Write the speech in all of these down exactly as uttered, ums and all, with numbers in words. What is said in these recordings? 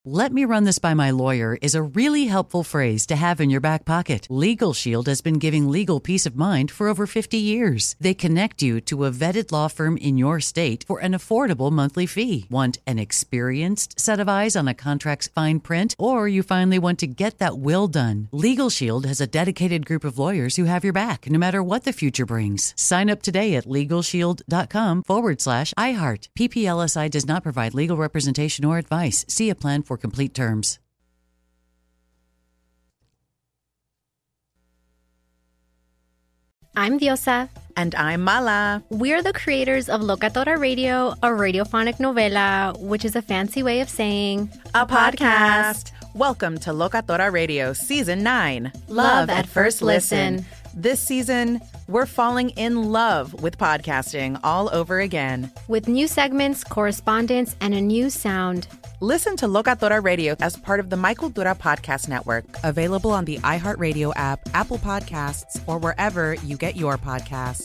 "Let me run this by my lawyer" is a really helpful phrase to have in your back pocket. Legal Shield has been giving legal peace of mind for over fifty years. They connect you to a vetted law firm in your state for an affordable monthly fee. Want an experienced set of eyes on a contract's fine print? Or you finally want to get that will done? Legal Shield has a dedicated group of lawyers who have your back, no matter what the future brings. Sign up today at LegalShield.com forward slash iHeart. P P L S I does not provide legal representation or advice. See a plan for complete terms. I'm Diosa. And I'm Mala. We're the creators of Locatora Radio, a radiophonic novela, which is a fancy way of saying a podcast. Welcome to Locatora Radio Season nine. Love at First Listen. This season, we're falling in love with podcasting all over again. With new segments, correspondence, and a new sound. Listen to Locatora Radio as part of the My Cultura Podcast Network. Available on the iHeartRadio app, Apple Podcasts, or wherever you get your podcasts.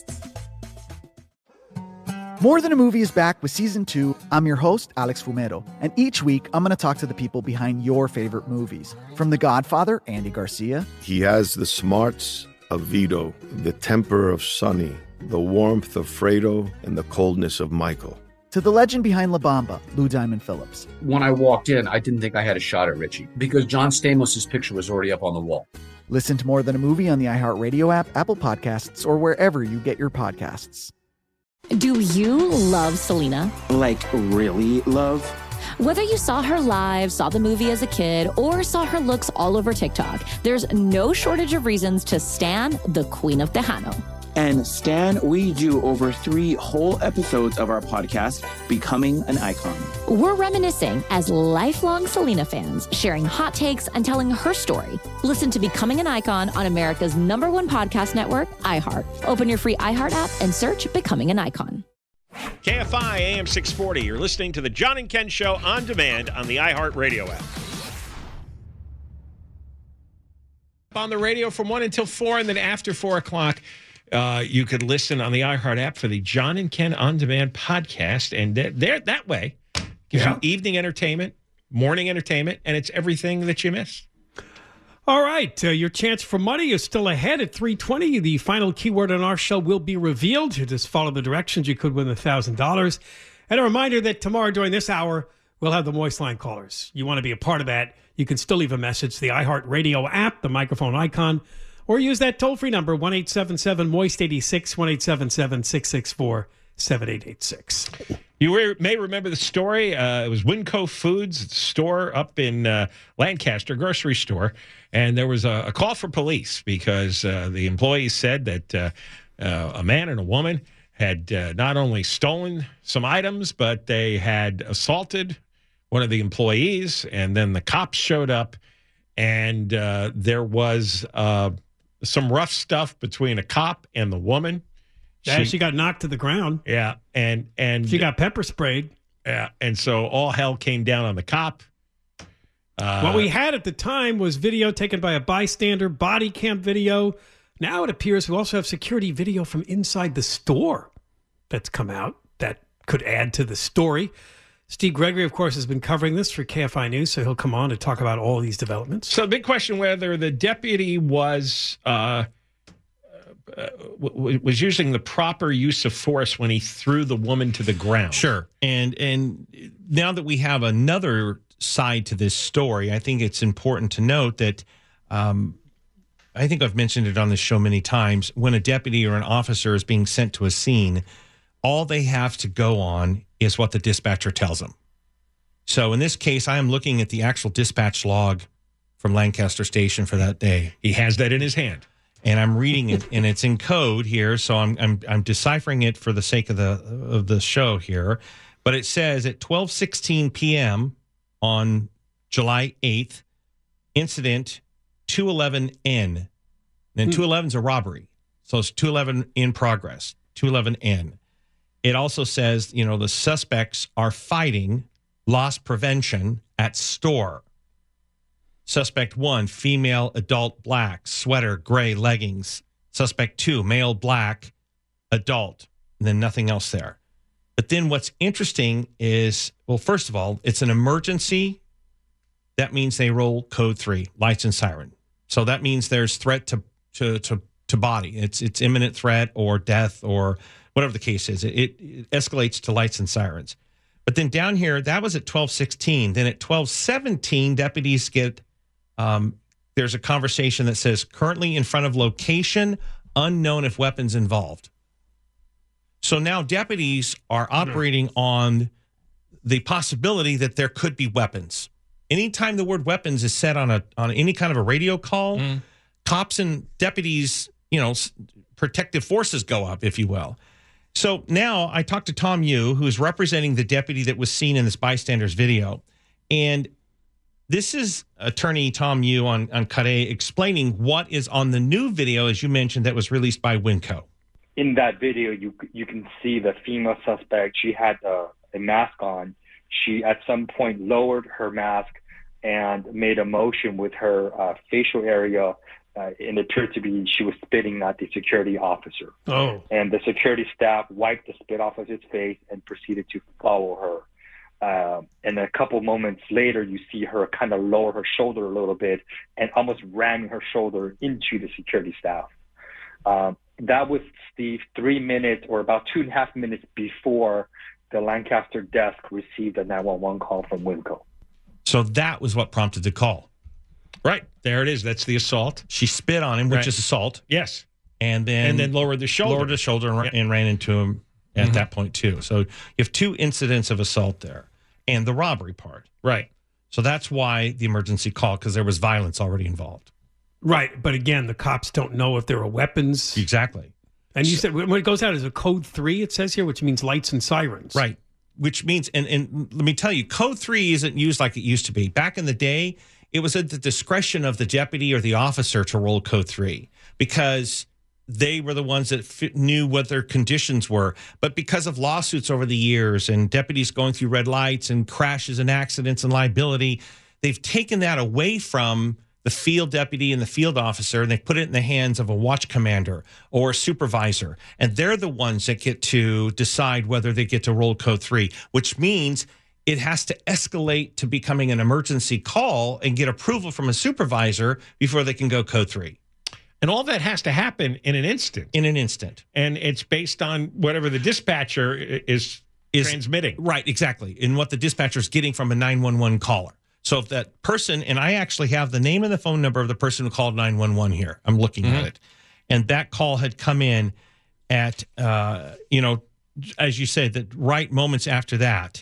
More Than a Movie is back with Season two. I'm your host, Alex Fumero. And each week, I'm going to talk to the people behind your favorite movies. From The Godfather, Andy Garcia. He has the smarts of Vito, the temper of Sonny, the warmth of Fredo, and the coldness of Michael. To the legend behind La Bamba, Lou Diamond Phillips. When I walked in, I didn't think I had a shot at Richie because John Stamos' picture was already up on the wall. Listen to More Than a Movie on the iHeartRadio app, Apple Podcasts, or wherever you get your podcasts. Do you love Selena? Like, really love? Whether you saw her live, saw the movie as a kid, or saw her looks all over TikTok, there's no shortage of reasons to stan the Queen of Tejano. And Stan, we do over three whole episodes of our podcast, Becoming an Icon. We're reminiscing as lifelong Selena fans, sharing hot takes and telling her story. Listen to Becoming an Icon on America's number one podcast network, iHeart. Open your free iHeart app and search Becoming an Icon. K F I A M six forty. You're listening to the John and Ken Show on demand on the iHeartRadio app. On the radio from one until four, and then after four o'clock, Uh, you could listen on the iHeart app for the John and Ken On Demand podcast. And there, that way, gives yeah. you evening entertainment, morning entertainment, and it's everything that you missed. All right. Uh, your chance for money is still ahead at three twenty. The final keyword on our show will be revealed. You just follow the directions. You could win one thousand dollars. And a reminder that tomorrow during this hour, we'll have the Moist Line callers. You want to be a part of that, you can still leave a message. The iHeartRadio app, the microphone icon, or use that toll-free number, one eight seven seven moist eight six, one eight seven seven, six six four, seven eight eight six. You re- may remember the story. Uh, it was Winco Foods store up in uh, Lancaster, grocery store, and there was a, a call for police because uh, the employees said that uh, uh, a man and a woman had uh, not only stolen some items, but they had assaulted one of the employees, and then the cops showed up, and uh, there was uh, some rough stuff between a cop and the woman. Yeah, she, she got knocked to the ground. Yeah, and and she got pepper sprayed. Yeah, and so all hell came down on the cop. Uh, what we had at the time was video taken by a bystander, body cam video. Now it appears we also have security video from inside the store that's come out that could add to the story. Steve Gregory, of course, has been covering this for K F I News, so he'll come on to talk about all these developments. So the big question whether the deputy was uh, uh, w- was using the proper use of force when he threw the woman to the ground. Sure. And and now that we have another side to this story, I think it's important to note that um, I think I've mentioned it on this show many times. When a deputy or an officer is being sent to a scene, all they have to go on is what the dispatcher tells them. So in this case, I am looking at the actual dispatch log from Lancaster Station for that day. He has that in his hand. And I'm reading it, and it's in code here, so I'm I'm I'm deciphering it for the sake of the of the show here. But it says at twelve sixteen p.m. on July eighth, incident two eleven N. Then two eleven is a robbery. So it's two eleven in progress, two eleven N. It also says, you know, the suspects are fighting, loss prevention at store. Suspect one, female, adult, black, sweater, gray, leggings. Suspect two, male, black, adult, and then nothing else there. But then what's interesting is, well, first of all, it's an emergency that means they roll code three, lights and siren. So that means there's threat to to to, to body. It's it's imminent threat or death or whatever the case is. It, it escalates to lights and sirens. But then down here, that was at twelve sixteen. Then at twelve seventeen, deputies get, um, there's a conversation that says, currently in front of location, unknown if weapons involved. So now deputies are operating on the possibility that there could be weapons. Anytime the word weapons is said on a on any kind of a radio call, mm. cops and deputies, you know, protective forces go up, if you will. So now I talked to Tom Yu, who is representing the deputy that was seen in this bystander's video. And this is attorney Tom Yu on, on Cut A explaining what is on the new video, as you mentioned, that was released by Winco. In that video, you you can see the female suspect. She had a, a mask on. She, at some point, lowered her mask and made a motion with her uh, facial area. Uh, and it appeared to be she was spitting at the security officer. Oh. And the security staff wiped the spit off of his face and proceeded to follow her. Uh, and a couple moments later, you see her kind of lower her shoulder a little bit and almost ramming her shoulder into the security staff. Uh, that was, Steve, three minutes or about two and a half minutes before the Lancaster desk received a nine one one call from Winco. So that was what prompted the call. Right. There it is. That's the assault. She spit on him, which right. is assault. Yes. And then and then lowered the shoulder. Lowered the shoulder and, yeah. and ran into him at mm-hmm. that point, too. So you have two incidents of assault there and the robbery part. Right. So that's why the emergency call, because there was violence already involved. Right. But again, the cops don't know if there are weapons. Exactly. And you said when it goes out as a code three, it says here, which means lights and sirens. Right. Which means, and, and let me tell you, code three isn't used like it used to be. Back in the day, it was at the discretion of the deputy or the officer to roll code three because they were the ones that fit, knew what their conditions were. But because of lawsuits over the years and deputies going through red lights and crashes and accidents and liability, they've taken that away from the field deputy and the field officer, and they put it in the hands of a watch commander or a supervisor. And they're the ones that get to decide whether they get to roll code three, which means it has to escalate to becoming an emergency call and get approval from a supervisor before they can go code three. And all that has to happen in an instant. In an instant. And it's based on whatever the dispatcher is, is transmitting. Right, exactly. And what the dispatcher is getting from a nine one one caller. So if that person, and I actually have the name and the phone number of the person who called nine one one here. I'm looking mm-hmm. at it. And that call had come in at, uh, you know, as you said, that right moments after that.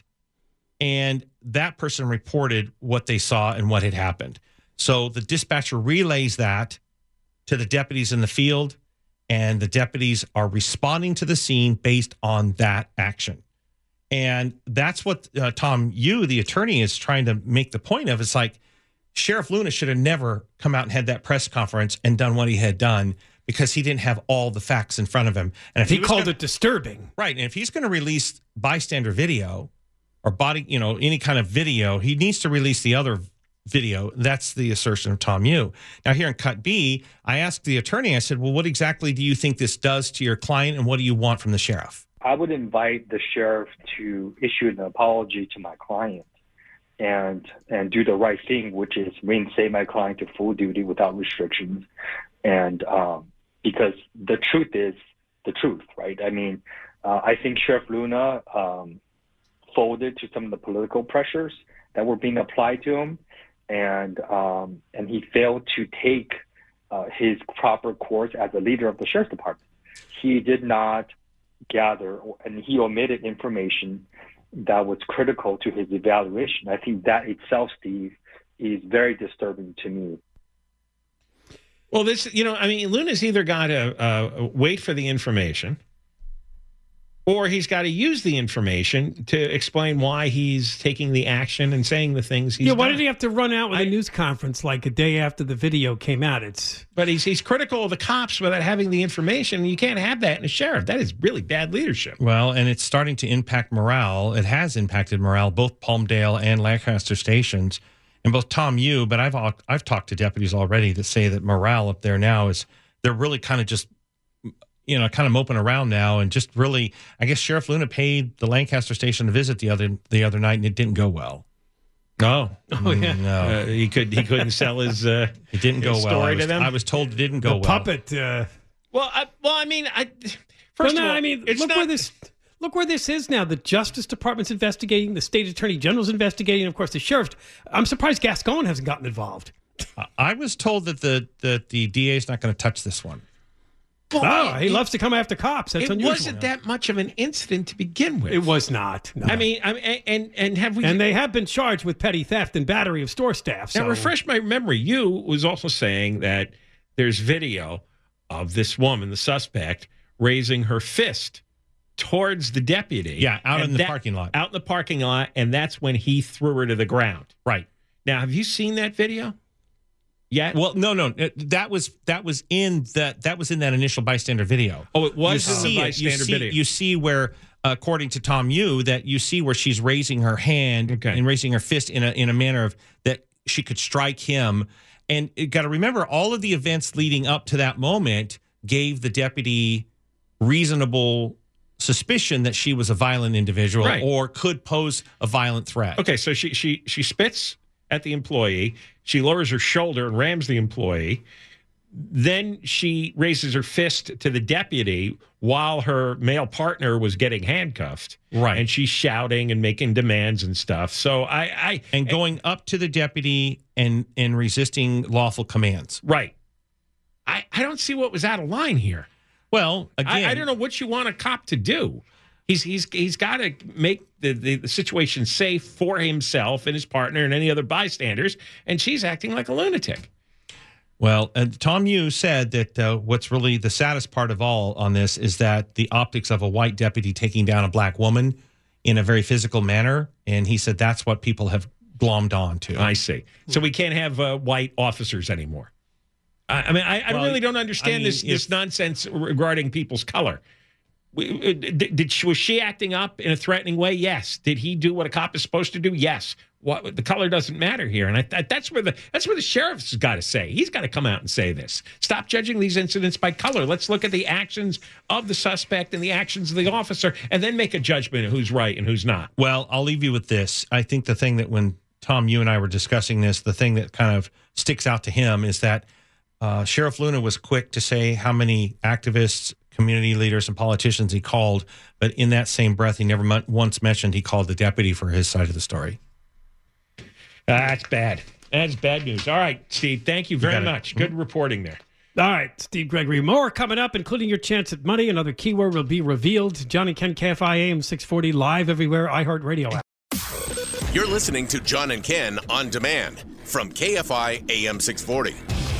And that person reported what they saw and what had happened. So the dispatcher relays that to the deputies in the field, and the deputies are responding to the scene based on that action. And that's what uh, Tom Yu, the attorney, is trying to make the point of. It's like Sheriff Luna should have never come out and had that press conference and done what he had done because he didn't have all the facts in front of him. And if he, he was called gonna, it disturbing. Right. And if he's going to release bystander video or body, you know, any kind of video, he needs to release the other video. That's the assertion of Tom Yu. Now, here in Cut B, I asked the attorney, I said, well, what exactly do you think this does to your client, and what do you want from the sheriff? I would invite the sheriff to issue an apology to my client and and do the right thing, which is reinstate my client to full duty without restrictions. And um, because the truth is the truth, right? I mean, uh, I think Sheriff Luna um, folded to some of the political pressures that were being applied to him, and um, and he failed to take uh, his proper course as a leader of the sheriff's department. He did not gather, and he omitted information that was critical to his evaluation. I think that itself, Steve, is very disturbing to me. Well, this, you know, I mean, Luna's either got to uh, wait for the information, or he's got to use the information to explain why he's taking the action and saying the things he's Yeah, why done. did he have to run out with I, a news conference like a day after the video came out? It's But he's he's critical of the cops without having the information. You can't have that in a sheriff. That is really bad leadership. Well, and it's starting to impact morale. It has impacted morale, both Palmdale and Lancaster stations, and both Tom Yu. But I've I've talked to deputies already that say that morale up there now is, they're really kind of just, you know, kind of moping around now, and just really, I guess Sheriff Luna paid the Lancaster station a visit the other the other night, and it didn't go well. Oh, Oh, yeah. No. uh, he could he couldn't sell his. Uh, It didn't go his well. story I was, to them? I was told it didn't go The well. puppet. Uh, well, I, well, I mean, I well, first no, of all, I mean, it's look not, where this. Look where this is now. The Justice Department's investigating. The State Attorney General's investigating. Of course, the sheriff. I'm surprised Gascon hasn't gotten involved. I was told that the that the D A is not going to touch this one. Well, Oh, he it- loves to come after cops. That's it unusual. wasn't that much of an incident to begin with. It was not. No. I mean, I mean, and and have we? and they have been charged with petty theft and battery of store staff. Now, So refresh my memory. You was also saying that there's video of this woman, the suspect, raising her fist towards the deputy. Yeah, out And in the that- parking lot. Out in the parking lot, and that's when he threw her to the ground. Right. Now, have you seen that video yet? Well, no, no, it- that was that was in that that was in that initial bystander video. Oh, it was you in the see it. bystander you see, video. You see where, according to Tom Yu, that you see where she's raising her hand Okay. and raising her fist in a in a manner of that she could strike him. And you got to remember, all of the events leading up to that moment gave the deputy reasonable suspicion that she was a violent individual Right. or could pose a violent threat. Okay, so she she she spits at the employee. She lowers her shoulder and rams the employee. Then she raises her fist to the deputy while her male partner was getting handcuffed. Right. And she's shouting and making demands and stuff. So I, I And going up to the deputy and and resisting lawful commands. right. I, I don't see what was out of line here. Well, again, I, I don't know what you want a cop to do. He's he's he's got to make the, the, the situation safe for himself and his partner and any other bystanders. And she's acting like a lunatic. Well, and Tom Yu said that uh, what's really the saddest part of all on this is that the optics of a white deputy taking down a black woman in a very physical manner. And he said that's what people have glommed on to. I see. So we can't have uh, white officers anymore. I, I mean, I, I Well, really don't understand I mean, this this if- nonsense regarding people's color. We- uh, Did, did she, was she acting up in a threatening way? Yes. Did he do what a cop is supposed to do? Yes. What the color doesn't matter here, and I, I, that's where the that's where the sheriff's got to say. He's got to come out and say this. Stop judging these incidents by color. Let's look at the actions of the suspect and the actions of the officer, and then make a judgment of who's right and who's not. Well, I'll leave you with this. I think the thing that when Tom, you and I were discussing this, the thing that kind of sticks out to him is that uh, Sheriff Luna was quick to say how many activists, community leaders, and politicians he called, but in that same breath, he never m- once mentioned he called the deputy for his side of the story. Uh, that's bad. That's bad news. All right, Steve, thank you very got it. much. Good reporting there. All right, Steve Gregory. More coming up, including your chance at money. Another keyword will be revealed. John and Ken, K F I A M six forty, live everywhere, iHeartRadio app. You're listening to John and Ken on demand from K F I A M six forty.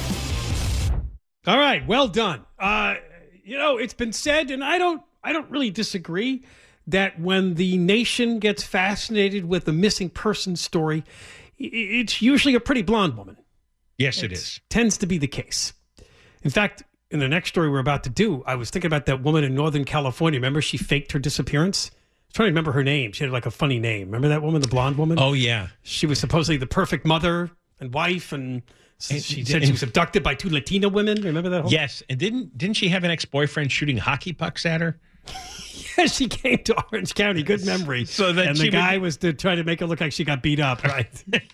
All right, well done. Uh, you know, it's been said, and I don't, I don't really disagree, that when the nation gets fascinated with a missing person story, i- it's usually a pretty blonde woman. Yes, it It is. Tends to be the case. In fact, in the next story we're about to do, I was thinking about that woman in Northern California. Remember, she faked her disappearance? I was trying to remember her name. She had like a funny name. Remember that woman, the blonde woman? Oh, yeah. She was supposedly the perfect mother and wife, and And- she said and- she was abducted by two Latina women. Remember that whole Yes, and didn't didn't she have an ex-boyfriend shooting hockey pucks at her? Yeah, she came to Orange County. Good memory. So that and she the guy would- was to try to make it look like she got beat up, right?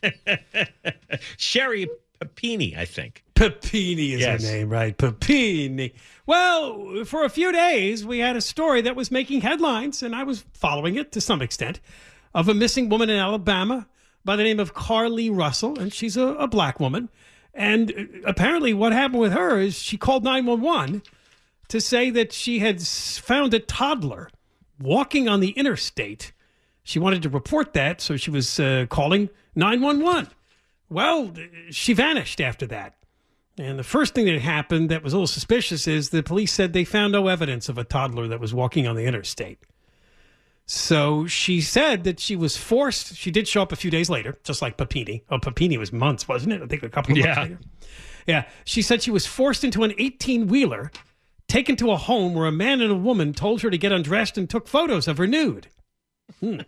Sherry Papini, I think. Papini is Yes. her name, right? Papini. Well, for a few days, we had a story that was making headlines, and I was following it to some extent, of a missing woman in Alabama by the name of Carly Russell, and she's a, a black woman. And uh, apparently what happened with her is she called nine one one to say that she had s- found a toddler walking on the interstate. She wanted to report that, so she was uh, calling nine one one. Well, she vanished after that. And the first thing that happened that was a little suspicious is the police said they found no evidence of a toddler that was walking on the interstate. So she said that she was forced. She did show up a few days later, just like Papini. Oh, Papini was months, wasn't it? I think a couple of Yeah. months later. Yeah. She said she was forced into an eighteen-wheeler, taken to a home where a man and a woman told her to get undressed and took photos of her nude. Hmm.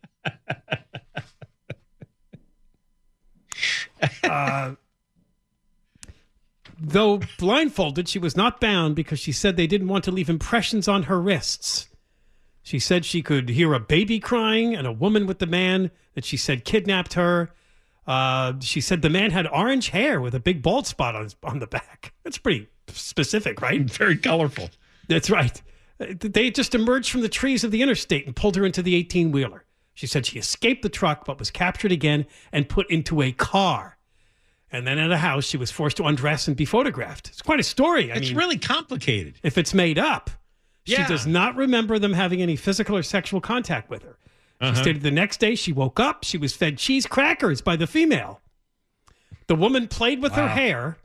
uh, though blindfolded, she was not bound because she said they didn't want to leave impressions on her wrists. She said she could hear a baby crying and a woman with the man that she said kidnapped her. Uh, she said the man had orange hair with a big bald spot on his, on the back. That's pretty specific, right? Very colorful. That's right. They just emerged from the trees of the interstate and pulled her into the eighteen-wheeler. She said she escaped the truck but was captured again and put into a car. And then at a house, she was forced to undress and be photographed. It's quite a story. I it's mean, really complicated. If it's made up. Yeah. She does not remember them having any physical or sexual contact with her. She Uh-huh. stated the next day she woke up, she was fed cheese crackers by the female. The woman played with her Wow. hair,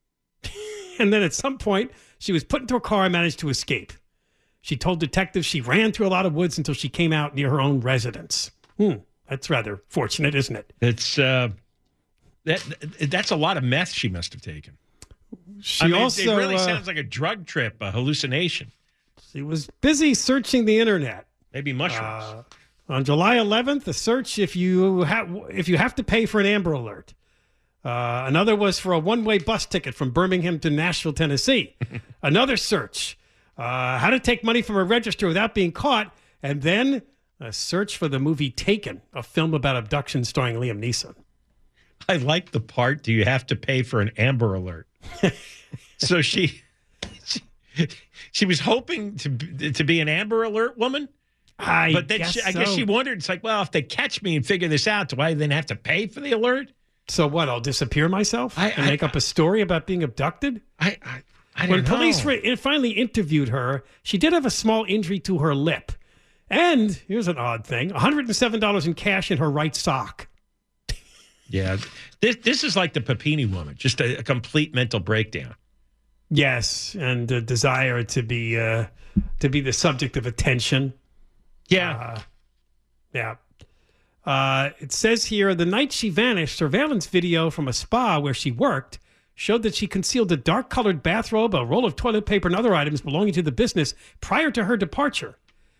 and then at some point, she was put into a car and managed to escape. She told detectives she ran through a lot of woods until she came out near her own residence. Hmm, that's rather fortunate, isn't it? It's uh, that that's a lot of meth she must have taken. She I mean, also it really uh, sounds like a drug trip, a hallucination. She was busy searching the internet. Maybe mushrooms. Uh, on July eleventh, a search if you have if you have to pay for an Amber Alert. Uh, another was for a one-way bus ticket from Birmingham to Nashville, Tennessee. Another search, uh, how to take money from a register without being caught, and then a search for the movie Taken, a film about abduction starring Liam Neeson. I like the part. Do you have to pay for an Amber Alert? So she, she she was hoping to to be an Amber Alert woman. I but then guess she, I guess so. she wondered. It's like, well, if they catch me and figure this out, do I then have to pay for the alert? So what? I'll disappear myself I, and I, make up a story about being abducted? I I, I When don't police know. re- finally interviewed her, she did have a small injury to her lip. And here's an odd thing, one hundred seven dollars in cash in her right sock. Yeah, this this is like the Papini woman, just a, a complete mental breakdown. Yes, and a desire to be uh, to be the subject of attention. Yeah. Uh, yeah. Uh, it says here, the night she vanished, surveillance video from a spa where she worked showed that she concealed a dark-colored bathrobe, a roll of toilet paper, and other items belonging to the business prior to her departure.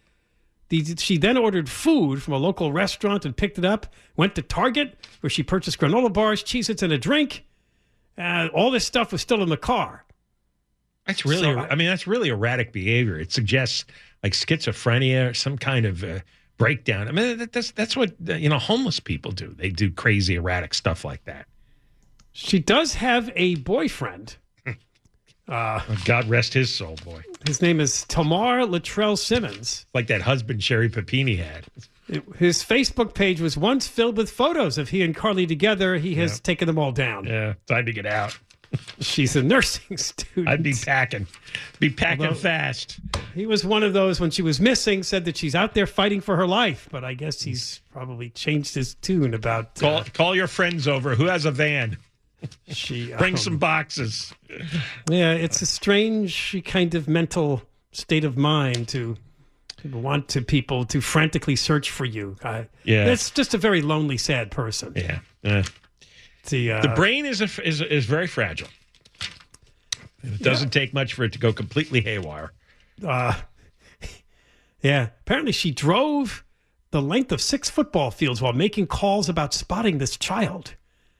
The, she then ordered food from a local restaurant and picked it up, went to Target, where she purchased granola bars, Cheez-Its, and a drink. Uh, all this stuff was still in the car. That's really, So I, mean, that's really erratic behavior. It suggests like schizophrenia or some kind of uh, breakdown. I mean, that, that's that's what uh, you know homeless people do. They do crazy, erratic stuff like that. She does have a boyfriend. Uh, God rest his soul, boy. His name is Tamar Latrell Simmons. Like that husband Sherry Papini had. It, his Facebook page was once filled with photos of he and Carly together. He has Yeah. taken them all down. Yeah, time to get out. She's a nursing student. I'd be packing, be packing Although- fast. He was one of those when she was missing, said that she's out there fighting for her life. But I guess he's probably changed his tune about. Call Uh, call your friends over. Who has a van? she Bring um, some boxes. Yeah, it's a strange kind of mental state of mind to, to want to people to frantically search for you. Uh, Yeah. it's just a very lonely, sad person. Yeah. Uh, The, uh, the brain is a, is is very fragile. And it doesn't take much for it to go completely haywire. Uh, yeah. Apparently, she drove the length of six football fields while making calls about spotting this child.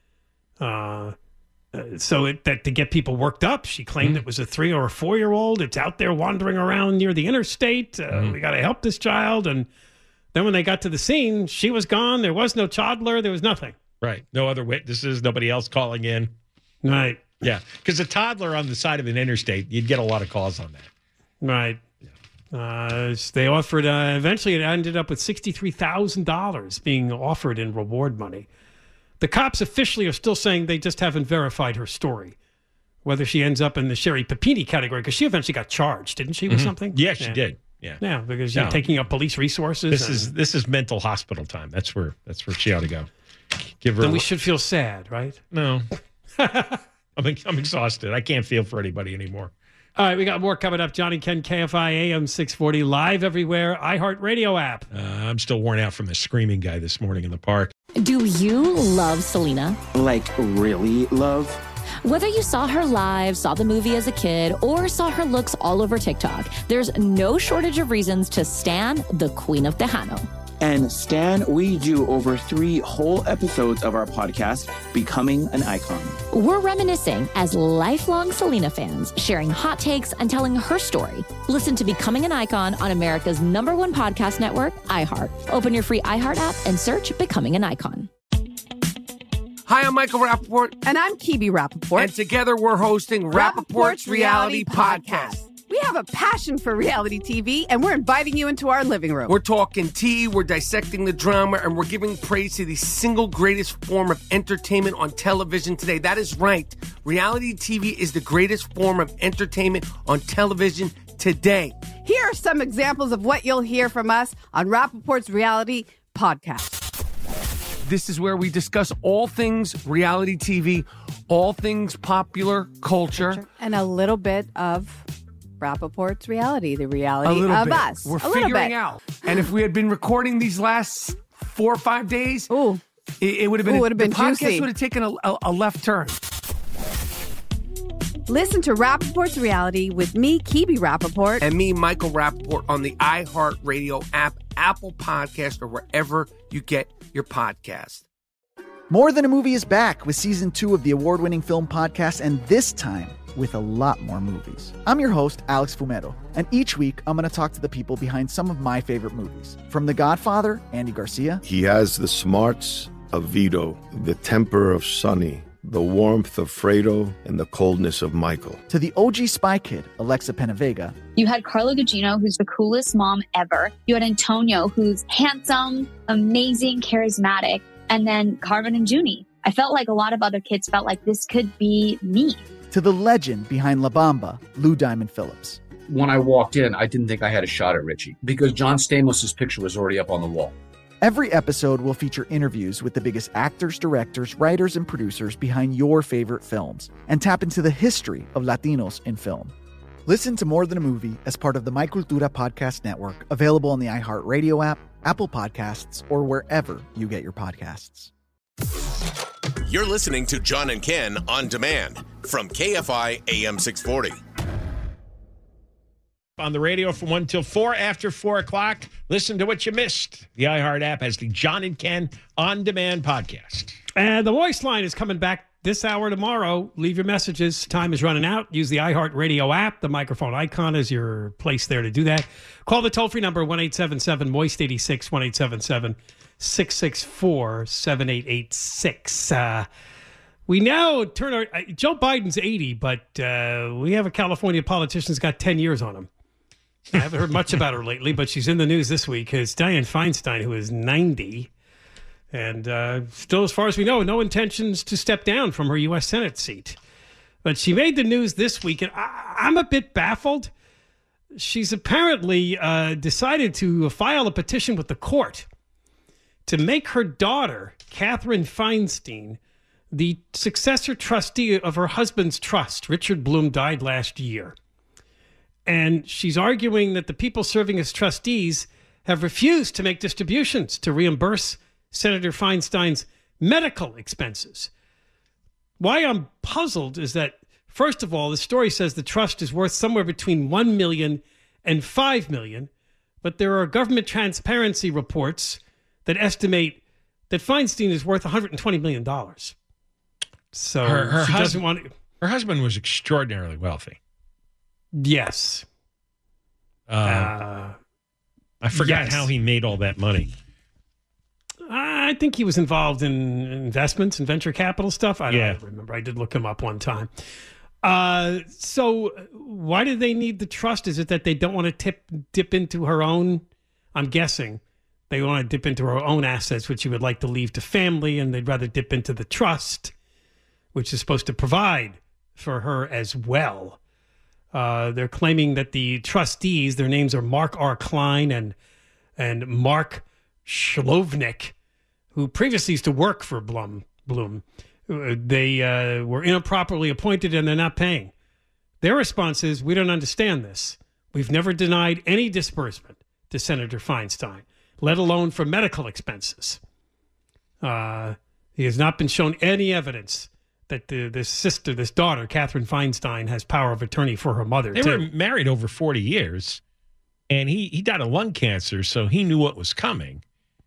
Uh, uh, so it, that to get people worked up, she claimed it was a three or a four year old. It's out there wandering around near the interstate. Uh, Mhm. We got to help this child. And then when they got to the scene, she was gone. There was no toddler. There was nothing. Right. No other witnesses. Nobody else calling in. Right. Yeah. Because a toddler on the side of an interstate, you'd get a lot of calls on that. Right. Uh, they offered, uh, eventually it ended up with sixty-three thousand dollars being offered in reward money. The cops officially are still saying they just haven't verified her story. Whether she ends up in the Sherry Papini category, because she eventually got charged, didn't she, with Mhm. something? Yeah, she did. Yeah. Yeah, because you're No. taking up police resources. This and is this is mental hospital time. That's where that's where she ought to go. Give her. then a- we should feel sad, right? No. I'm ex- I'm exhausted. I can't feel for anybody anymore. All right, we got more coming up. Johnny Ken, K F I A M six forty, live everywhere, iHeartRadio app. Uh, I'm still worn out from the screaming guy this morning in the park. Do you love Selena? Like, really love? Whether you saw her live, saw the movie as a kid, or saw her looks all over TikTok, there's no shortage of reasons to stan the Queen of Tejano. And Stan, we do over three whole episodes of our podcast, Becoming an Icon. We're reminiscing as lifelong Selena fans, sharing hot takes and telling her story. Listen to Becoming an Icon on America's number one podcast network, iHeart. Open your free iHeart app and search Becoming an Icon. Hi, I'm Michael Rappaport. And I'm Kibi Rappaport. And together we're hosting Rappaport's, Rappaport's Reality, Reality Podcast. Podcast. We have a passion for reality T V, and we're inviting you into our living room. We're talking tea, we're dissecting the drama, and we're giving praise to the single greatest form of entertainment on television today. That is right. Reality T V is the greatest form of entertainment on television today. Here are some examples of what you'll hear from us on Rappaport's Reality Podcast. This is where we discuss all things reality T V, all things popular culture. And a little bit of Rappaport's reality, the reality of bit. us. We're a figuring out. And if we had been recording these last four or five days, Ooh. it, it would have been, Ooh, would have been the podcast juicy. would have taken a, a, a left turn. Listen to Rappaport's Reality with me, Kibi Rappaport. And me, Michael Rappaport, on the iHeartRadio app, Apple Podcast, or wherever you get your podcast. More Than a Movie is back with season two of the award-winning film podcast, and this time with a lot more movies. I'm your host, Alex Fumero, and each week I'm going to talk to the people behind some of my favorite movies. From The Godfather, Andy Garcia. He has the smarts of Vito, the temper of Sonny, the warmth of Fredo, and the coldness of Michael. To the O G Spy Kid, Alexa Penavega. You had Carla Gugino, who's the coolest mom ever. You had Antonio, who's handsome, amazing, charismatic. And then Carmen and Junie. I felt like a lot of other kids felt like this could be me. To the legend behind La Bamba, Lou Diamond Phillips. When I walked in, I didn't think I had a shot at Richie because John Stamos' picture was already up on the wall. Every episode will feature interviews with the biggest actors, directors, writers, and producers behind your favorite films and tap into the history of Latinos in film. Listen to More Than a Movie as part of the My Cultura Podcast Network, available on the iHeartRadio app, Apple Podcasts, or wherever you get your podcasts. You're listening to John and Ken on demand from K F I A M six forty. On the radio from one till four. After four o'clock, listen to what you missed. The iHeart app has the John and Ken on demand podcast. And the voice line is coming back this hour tomorrow. Leave your messages. Time is running out. Use the iHeart Radio app. The microphone icon is your place there to do that. Call the toll-free number, one eight seven seven moist eighty-six, one eight seven seven six six four seven eight eight six. Uh, we now turn our... Uh, Joe Biden's eighty, but uh, we have a California politician who's got ten years on him. I haven't heard much about her lately, but she's in the news this week. It's Dianne Feinstein, who is ninety. And uh, still, as far as we know, no intentions to step down from her U S Senate seat. But she made the news this week, and I, I'm a bit baffled. She's apparently uh, decided to file a petition with the court to make her daughter, Catherine Feinstein, the successor trustee of her husband's trust. Richard Bloom died last year. And she's arguing that the people serving as trustees have refused to make distributions to reimburse Senator Feinstein's medical expenses. Why I'm puzzled is that, first of all, the story says the trust is worth somewhere between one million dollars and five million dollars, but there are government transparency reports that estimate that Feinstein is worth one hundred twenty million dollars. So her, her she husband, doesn't want to... Her husband was extraordinarily wealthy. Yes. Uh, uh, I forgot yes. how he made all that money. I think he was involved in investments and venture capital stuff. I don't yeah. remember. I did look him up one time. Uh, so why do they need the trust? Is it that they don't want to tip dip into her own? I'm guessing they want to dip into her own assets, which she would like to leave to family, and they'd rather dip into the trust, which is supposed to provide for her as well. Uh, they're claiming that the trustees, their names are Mark R. Klein and and Mark Shlovnik, who previously used to work for Blum, Bloom. They uh, were improperly appointed and they're not paying. Their response is, we don't understand this. We've never denied any disbursement to Senator Feinstein, let alone for medical expenses. Uh, he has not been shown any evidence that the, this sister, this daughter, Catherine Feinstein, has power of attorney for her mother. They too. were married over forty years, and he, he died of lung cancer, so he knew what was coming.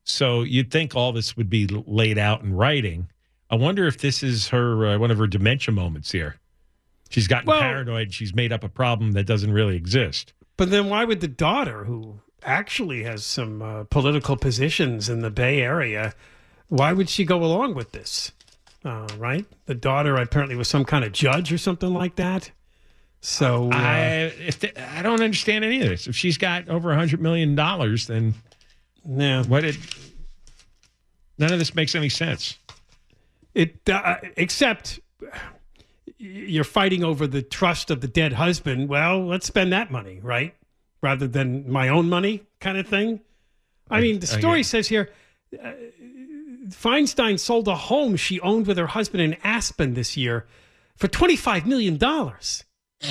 So you'd think all this would be laid out in writing. I wonder if this is her uh, one of her dementia moments here. She's gotten Well- paranoid. She's made up a problem that doesn't really exist. But then why would the daughter, who actually has some uh, political positions in the Bay Area, why would she go along with this? Uh, right? The daughter apparently was some kind of judge or something like that. So uh, I if the, I don't understand any of this. If she's got over a hundred million dollars, then yeah, what did? None of this makes any sense. It uh, except you're fighting over the trust of the dead husband. Well, let's spend that money, right? Rather than my own money, kind of thing. I, I mean, the story says here, uh, Feinstein sold a home she owned with her husband in Aspen this year for twenty-five million dollars.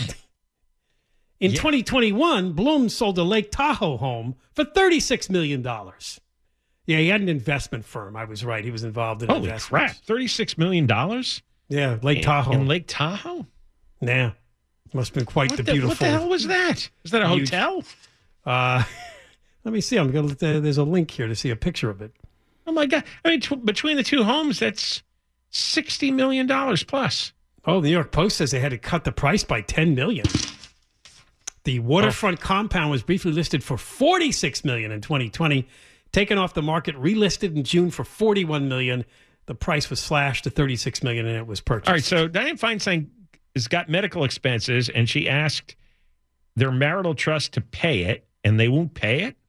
In Yeah. twenty twenty-one, Bloom sold a Lake Tahoe home for thirty-six million dollars. Yeah, he had an investment firm. I was right. He was involved in Holy investments. crap! Thirty-six million dollars. Yeah, Lake in, Tahoe. In Lake Tahoe. Yeah, must have been quite What the the, beautiful. what the hell was that? Is that a Huge- hotel? Uh, let me see. I'm gonna. There's a link here to see a picture of it. Oh my god! I mean, tw- between the two homes, that's sixty million dollars plus. Oh, the New York Post says they had to cut the price by ten million dollars. The waterfront compound was briefly listed for forty-six million dollars in twenty twenty, taken off the market, relisted in June for forty-one million dollars. The price was slashed to thirty-six million dollars and it was purchased. All right, so Dianne Feinstein has got medical expenses, and she asked their marital trust to pay it, and they won't pay it.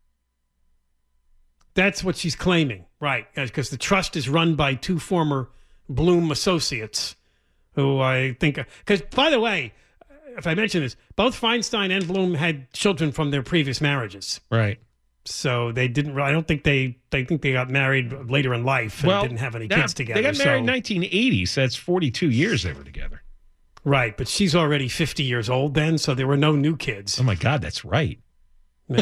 That's what she's claiming, right? Because the trust is run by two former Bloom associates, who I think. Because, by the way, if I mention this, both Feinstein and Bloom had children from their previous marriages. Right. So they didn't. I don't think they. They think they got married later in life and didn't have any now, kids together. They got married so, in nineteen eighty, so that's forty-two years they were together. right, but she's already fifty years old then, so there were no new kids. Oh my God, that's right. Yeah.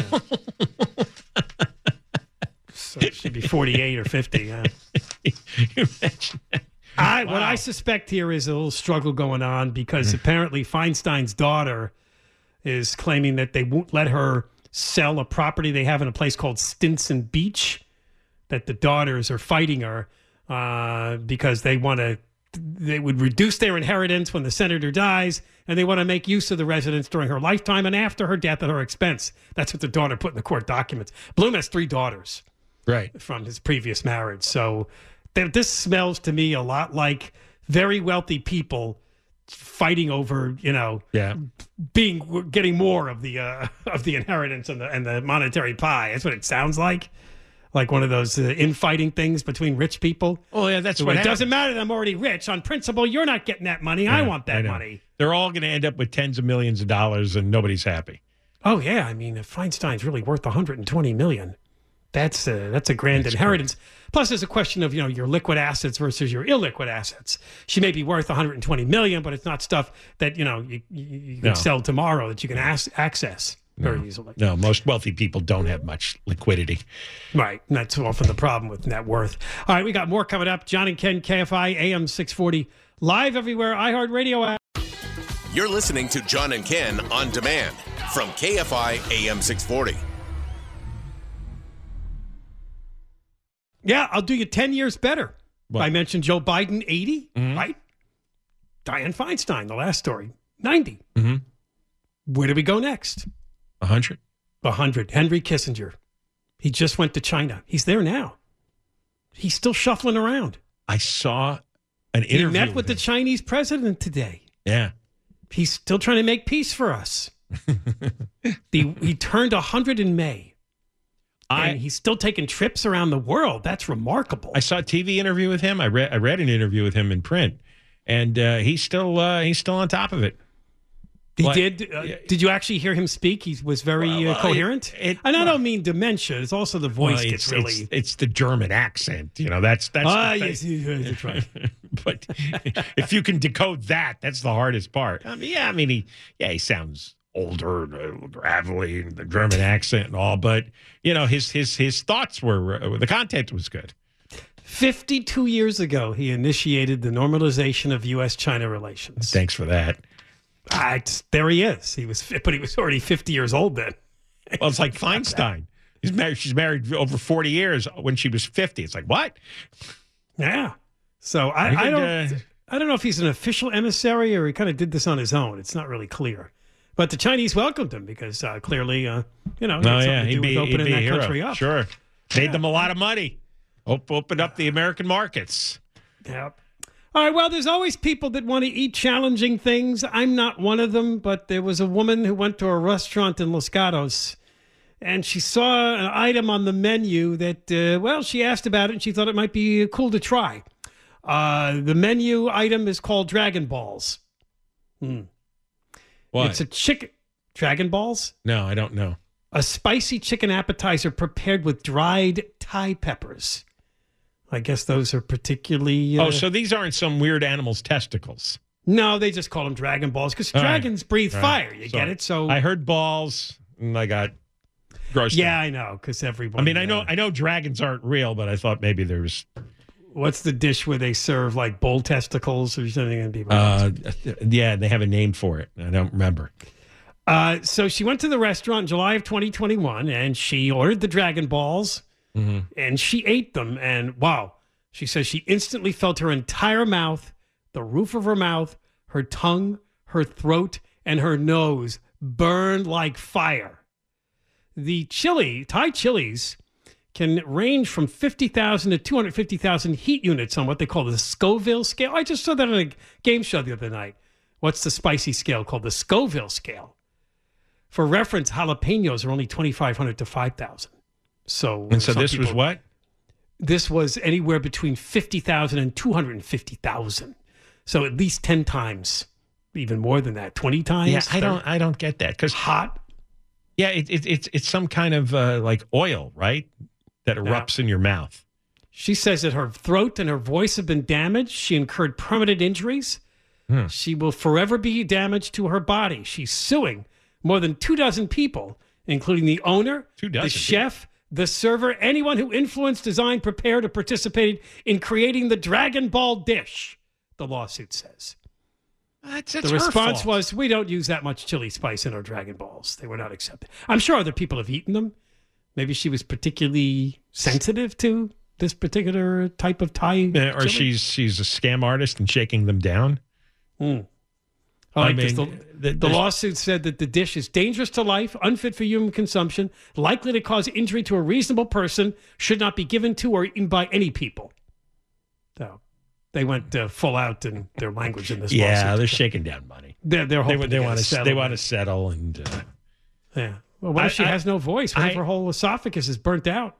So it should be forty-eight or fifty. Yeah. You mentioned that. I, What I suspect here is a little struggle going on because apparently Feinstein's daughter is claiming that they won't let her sell a property they have in a place called Stinson Beach, that the daughters are fighting her uh, because they want to, they would reduce their inheritance when the senator dies, and they want to make use of the residence during her lifetime and after her death at her expense. That's what the daughter put in the court documents. Bloom has three daughters. Right. From his previous marriage. So th- this smells to me a lot like very wealthy people fighting over, you know, yeah, being getting more of the uh, of the inheritance and the and the monetary pie. That's what it sounds like. Like one of those uh, infighting things between rich people. Oh yeah, that's so what it happened. doesn't matter that I'm already rich. On principle, you're not getting that money. I Yeah, want I that know. money. They're all going to end up with tens of millions of dollars, and nobody's happy. Oh yeah, I mean, if Feinstein's really worth one hundred twenty million. That's a, that's a grand that's inheritance. Great. Plus, there's a question of, you know, your liquid assets versus your illiquid assets. She may be worth one hundred twenty million dollars, but it's not stuff that, you know, you, you, you can No. sell tomorrow that you can as- access very No. easily. No, most wealthy people don't have much liquidity. Right. And that's often the problem with net worth. All right, we got more coming up. John and Ken, K F I, A M six forty, live everywhere, iHeartRadio app. You're listening to John and Ken on demand from K F I A M six forty. Yeah, I'll do you ten years better. I mentioned Joe Biden, eighty, Mm-hmm. right? Dianne Feinstein, the last story, ninety. Mm-hmm. Where do we go next? one hundred. one hundred. Henry Kissinger. He just went to China. He's there now. He's still shuffling around. I saw an He interview. met with the Chinese president today. Yeah. He's still trying to make peace for us. the, he turned one hundred in May. I, and he's still taking trips around the world. That's remarkable. I saw a T V interview with him. I read I read an interview with him in print, and uh, he's still uh, he's still on top of it. He Like- did. Uh, did you actually hear him speak? He was very Well, uh, uh, coherent. it- it- and I don't mean dementia. It's also the voice Well, gets it's, really. it's, it's the German accent. You know, that's that's. Ah, the thing. yes, yes, that's right. But if you can decode that, that's the hardest part. I mean, yeah, I mean, he yeah, he sounds older, uh, gravelly, the German accent and all. But you know, his his his thoughts were uh, the content was good. fifty-two years ago, he initiated the normalization of U S China relations. Thanks for that. Ah, it's- there he is. He was, but he was already fifty years old then. Well, it's like Feinstein. He's married. She's married over forty years. When she was fifty, it's like what? Yeah. So I, could, I don't. uh, I don't know if he's an official emissary or he kind of did this on his own. It's not really clear. But the Chinese welcomed him because uh, clearly, uh, you know, he had Oh something yeah, to he'd do be, with he'd opening be a that hero. country up. Sure, made them a lot of money. Op- opened up the American markets. Yep. All right, well, there's always people that want to eat challenging things. I'm not one of them, but there was a woman who went to a restaurant in Los Gatos, and she saw an item on the menu that, uh, well, she asked about it, and she thought it might be cool to try. Uh, the menu item is called Dragon Balls. Hmm. What? It's a chicken... Dragon Balls? No, I don't know. A spicy chicken appetizer prepared with dried Thai peppers. I guess those are particularly... Uh, Oh, so these aren't some weird animal's testicles. No, they just call them Dragon Balls because All right. dragons breathe All right. fire. You So get it? So I heard balls, and I got grossed Yeah, out. I know, because everybody... I mean, I know, uh, I know dragons aren't real, but I thought maybe there was... What's the dish where they serve like bull testicles or something? And people Uh, yeah, they have a name for it. I don't remember. Uh, so she went to the restaurant in July of twenty twenty-one and she ordered the Dragon Balls Mm-hmm. and she ate them. And wow, she says she instantly felt her entire mouth, the roof of her mouth, her tongue, her throat, and her nose burned like fire. The chili, Thai chilies, can range from fifty thousand to two hundred fifty thousand heat units on what they call the Scoville scale. I just saw that on a game show the other night. What's the spicy scale called? The Scoville scale. For reference, jalapenos are only twenty-five hundred to five thousand. So, And so some this was people- what? This was anywhere between fifty thousand and two hundred fifty thousand. So at least ten times, even more than that, twenty times. Yeah, I don't, I don't get that because hot. Yeah, it, it, it's it's some kind of uh, like oil, right? That erupts in your mouth. She says that her throat and her voice have been damaged. She incurred permanent injuries. Hmm. She will forever be damaged to her body. She's suing more than two dozen people, including the owner, Two the dozen chef, the server, anyone who influenced, designed, prepared, or participated in creating the Dragon Ball dish, the lawsuit says. That's, that's The her response fault. was, we don't use that much chili spice in our Dragon Balls. They were not accepted. I'm sure other people have eaten them. Maybe she was particularly sensitive to this particular type of Thai Yeah, or chili. she's she's a scam artist and shaking them down. Hmm. I I like this. mean, The, th- the there's- lawsuit said that the dish is dangerous to life, unfit for human consumption, likely to cause injury to a reasonable person, should not be given to or eaten by any people. So they went uh, full out in their language in this Yeah, lawsuit. they're shaking down money. They're, they're They, hoping they to want get a to they settlement. want to settle and uh, Yeah. Well, what if I- she I- has no voice? What if I- her whole esophagus is burnt out?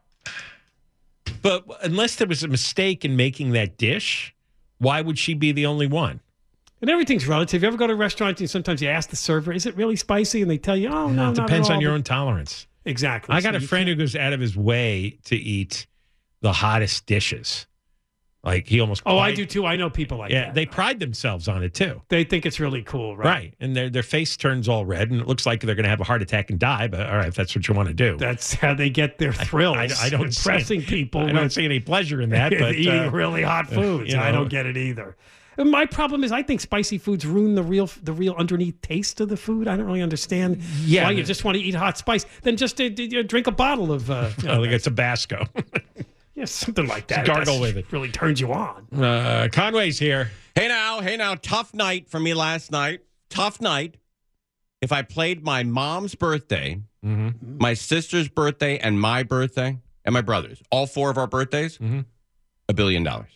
But unless there was a mistake in making that dish, why would she be the only one? And everything's relative. You ever go to a restaurant and sometimes you ask the server, is it really spicy? And they tell you, oh, no, it not depends at all. on your But- own tolerance. Exactly. I got So a you friend who goes out of his way to eat the hottest dishes. Like he almost. Oh, I pride- do too. I know people like Yeah, that. they pride themselves on it too. They think it's really cool, right? Right. And their their face turns all red and it looks like they're going to have a heart attack and die. But all right, if that's what you want to do. That's how they get their thrills. I, I don't impressing see, people. I don't with see any pleasure in that. But eating uh, really hot foods. you I know. don't get it either. And my problem is, I think spicy foods ruin the real, the real underneath taste of the food. I don't really understand Yeah. why you just want to eat hot spice. Then just uh, d- d- drink a bottle of, uh, you I know, think it's Tabasco. yeah, something like that. Just gargle That's- with it. Really turns you on. Uh, Conway's here. Hey now, hey now, tough night for me last night. Tough night. If I played my mom's birthday, Mm-hmm. my sister's birthday, and my birthday, and my brother's, all four of our birthdays, Mm-hmm. a billion dollars.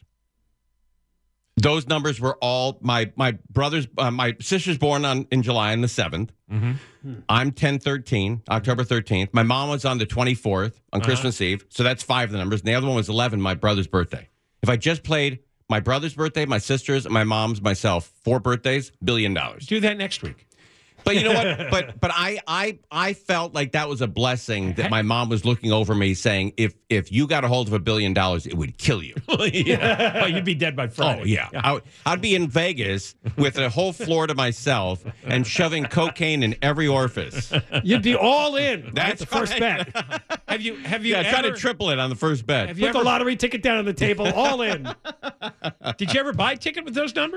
Those numbers were all my my brother's. Uh, my sister's born on in July on the seventh. Mm-hmm. I'm ten thirteen, October thirteenth. My mom was on the twenty-fourth on Uh-huh. Christmas Eve. So that's five of the numbers. And the other one was eleven, my brother's birthday. If I just played my brother's birthday, my sister's, my mom's, myself, four birthdays, billion dollars. Do that next week. But you know what? But but I I I felt like that was a blessing that my mom was looking over me saying, if if you got a hold of a billion dollars, it would kill you. yeah. Oh, you'd be dead by Friday. Oh, yeah. I, would- I'd be in Vegas with a whole floor to myself and shoving cocaine in every orifice. You'd be all in. Right? That's the first right. bet. Have you have you Yeah, ever, try to triple it on the first bet. Have you Put the ever- lottery ticket down on the table. All in. Did you ever buy a ticket with those numbers?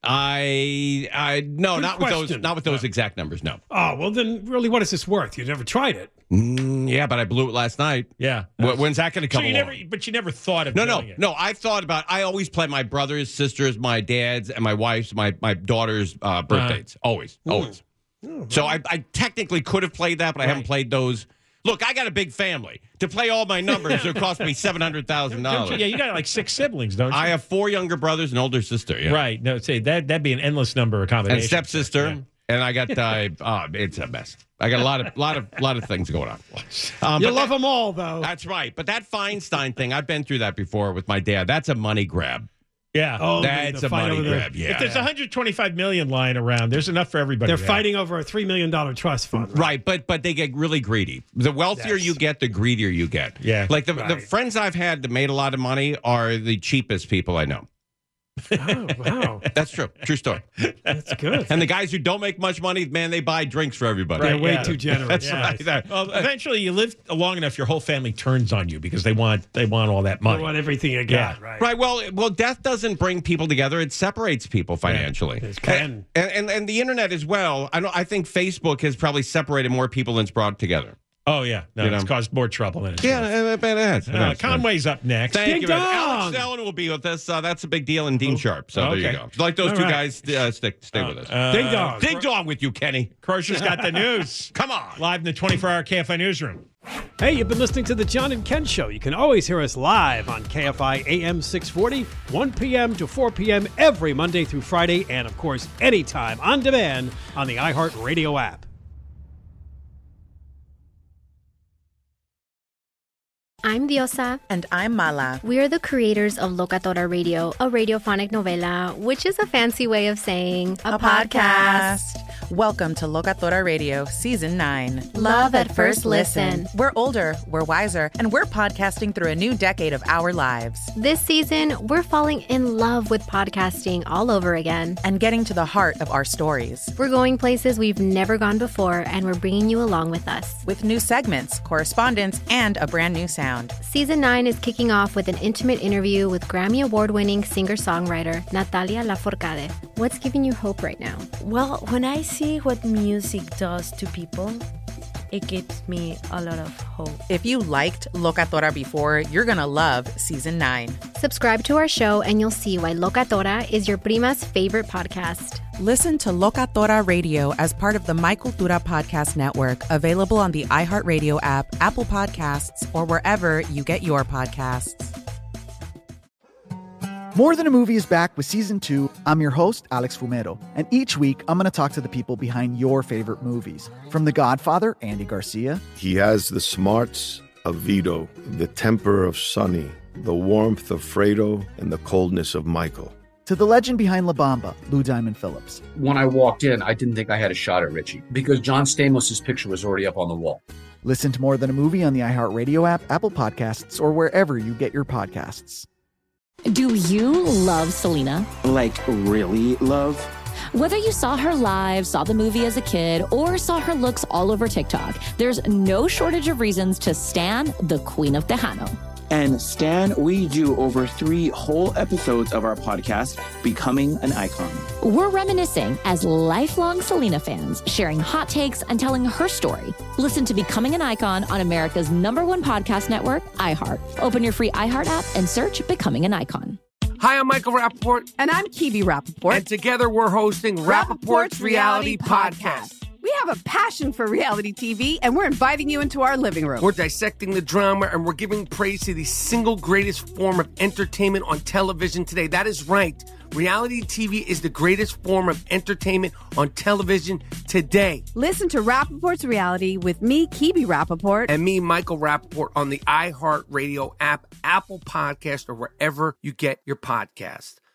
I, I no, Good not with those, question. not with those exact numbers. No. Oh, well, then really, what is this worth? You've never tried it. Mm, yeah, but I blew it last night. Yeah. Wh- When's that going to So come you along? never, but you never thought of No, no, doing it. no. I thought about. I always play my brothers, sisters, my dad's, and my wife's, my my daughter's uh, birthdays. Always, Mm. always. So I, I technically could have played that, but I haven't played those. Look, I got a big family. To play all my numbers, it cost me seven hundred thousand Don't you- dollars. Yeah, you got like six siblings, don't you? I have four younger brothers and older sister. Yeah. Right. No, say that that'd be an endless number of combinations. And stepsister, and I got. Uh, uh, it's a mess. I got a lot of lot of lot of things going on. Um, You but love that- them all, though. That's right. But that Feinstein thing, I've been through that before with my dad. That's a money grab. Yeah. Oh, That's the a fight money over the- grab. Yeah. If there's one hundred twenty-five million lying around, there's enough for everybody. They're there. fighting over a three million dollars trust fund. Right, but but they get really greedy. The wealthier Yes. you get, the greedier you get. Yeah. Like the, the Right. friends I've had that made a lot of money are the cheapest people I know. Oh, wow. That's true. True story. That's good. And the guys who don't make much money, man, they buy drinks for everybody. They're way yeah. too generous. That's Yes. right. That- Well, eventually, you live long enough, your whole family turns on you because they want they want all that They money. want everything you got, Yeah. right? Right. Well, well, death doesn't bring people together; it separates people financially. It can. And, and and the internet as well. I don't. I think Facebook has probably separated more people than it's brought together. Oh yeah, no, You it's know? caused more trouble than it's Yeah, worth. it, it is. It Uh, is. Conway's up next. Thank Ding you. dong. Alex Allen will be with us. Uh, that's a big deal. And Dean Sharp. So there you Okay. go. Like those All two right. guys, uh, stick stay with us. Uh, Ding dong. Ding dong with you, Kenny. Crozier's got the news. Come on. Live in the twenty-four hour K F I newsroom. Hey, you've been listening to the John and Ken Show. You can always hear us live on K F I A M six forty, one p.m. to four p.m. every Monday through Friday, and of course, anytime on demand on the iHeartRadio app. I'm Diosa. And I'm Mala. We are the creators of Locatora Radio, a radiophonic novela, which is a fancy way of saying a, A podcast. Welcome to Locatora Radio, Season nine. Love at first listen. We're older, we're wiser, and we're podcasting through a new decade of our lives. This season, we're falling in love with podcasting all over again. And getting to the heart of our stories. We're going places we've never gone before, and we're bringing you along with us. With new segments, correspondence, and a brand new sound. Season nine is kicking off with an intimate interview with Grammy Award-winning singer-songwriter Natalia Lafourcade. What's giving you hope right now? Well, when I see what music does to people, it gives me a lot of hope. If you liked Locatora before, you're going to love Season nine. Subscribe to our show and you'll see why Locatora is your prima's favorite podcast. Listen to Locatora Radio as part of the My Cultura Podcast Network, available on the iHeartRadio app, Apple Podcasts, or wherever you get your podcasts. More Than a Movie is back with season two. I'm your host, Alex Fumero, and each week I'm going to talk to the people behind your favorite movies. From The Godfather, Andy Garcia, He has the smarts of Vito, the temper of Sonny, the warmth of Fredo, and the coldness of Michael. to the legend behind La Bamba, Lou Diamond Phillips. When I walked in, I didn't think I had a shot at Richie because John Stamos' picture was already up on the wall. Listen to More Than a Movie on the iHeartRadio app, Apple Podcasts, or wherever you get your podcasts. Do you love Selena? Like, really love? Whether you saw her live, saw the movie as a kid, or saw her looks all over TikTok, there's no shortage of reasons to stan the Queen of Tejano. And Stan, we do over three whole episodes of our podcast, Becoming an Icon. We're reminiscing as lifelong Selena fans, sharing hot takes and telling her story. Listen to Becoming an Icon on America's number one podcast network, iHeart. Open your free iHeart app and search Becoming an Icon. Hi, I'm Michael Rappaport. And I'm Kibi Rappaport. And together we're hosting Rappaport's Reality Podcast. We have a passion for reality T V, and we're inviting you into our living room. We're dissecting the drama, and we're giving praise to the single greatest form of entertainment on television today. That is right. Reality T V is the greatest form of entertainment on television today. Listen to Rappaport's Reality with me, Kibi Rappaport. And me, Michael Rappaport, on the iHeartRadio app, Apple Podcast, or wherever you get your podcast.